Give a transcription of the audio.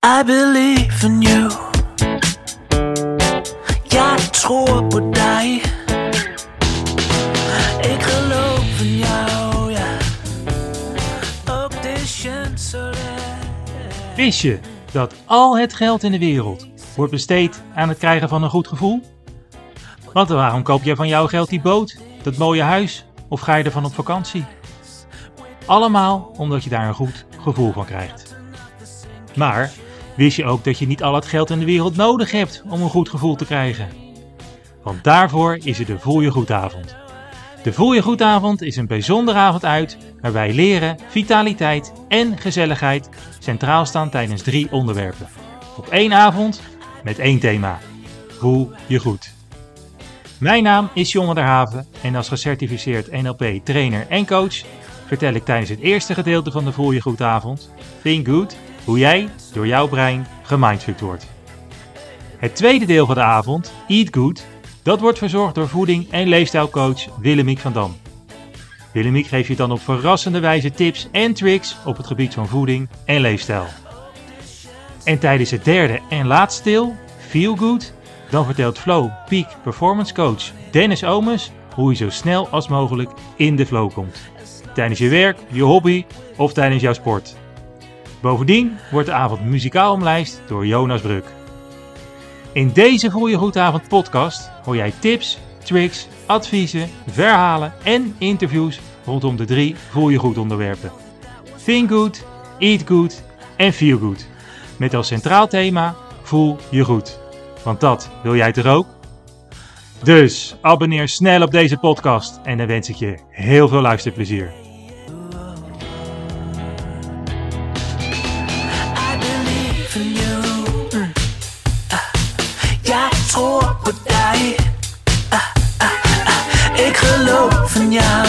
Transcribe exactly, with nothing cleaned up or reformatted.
I believe in you. Ja, ik tror på dig. Ik geloof in jou, ja. Ook de chance. Wist je dat al het geld in de wereld wordt besteed aan het krijgen van een goed gevoel? Want waarom koop jij van jouw geld die boot, dat mooie huis of ga je ervan op vakantie? Allemaal omdat je daar een goed gevoel van krijgt. Maar wist je ook dat je niet al het geld in de wereld nodig hebt om een goed gevoel te krijgen? Want daarvoor is er de Voel Je Goedavond. De Voel Je Goedavond is een bijzondere avond uit waarbij leren, vitaliteit en gezelligheid centraal staan tijdens drie onderwerpen. Op één avond met één thema. Voel je goed. Mijn naam is Jonge der Haven en als gecertificeerd N L P trainer en coach vertel ik tijdens het eerste gedeelte van de Voel Je Goedavond, Think Good, hoe jij door jouw brein gemindfucked wordt. Het tweede deel van de avond, Eat Good, dat wordt verzorgd door voeding- en leefstijlcoach Willemiek van Dam. Willemiek geeft je dan op verrassende wijze tips en tricks op het gebied van voeding en leefstijl. En tijdens het derde en laatste deel, Feel Good, dan vertelt Flow Peak Performance Coach Dennis Omes hoe je zo snel als mogelijk in de flow komt. Tijdens je werk, je hobby of tijdens jouw sport. Bovendien wordt de avond muzikaal omlijst door Jonas Bruk. In deze Voel Je Goedavond podcast hoor jij tips, tricks, adviezen, verhalen en interviews rondom de drie Voel Je Goed onderwerpen. Think Good, Eat Good en Feel Good. Met als centraal thema Voel Je Goed. Want dat wil jij toch ook? Dus abonneer snel op deze podcast en dan wens ik je heel veel luisterplezier. Ja, ik geloof in jou.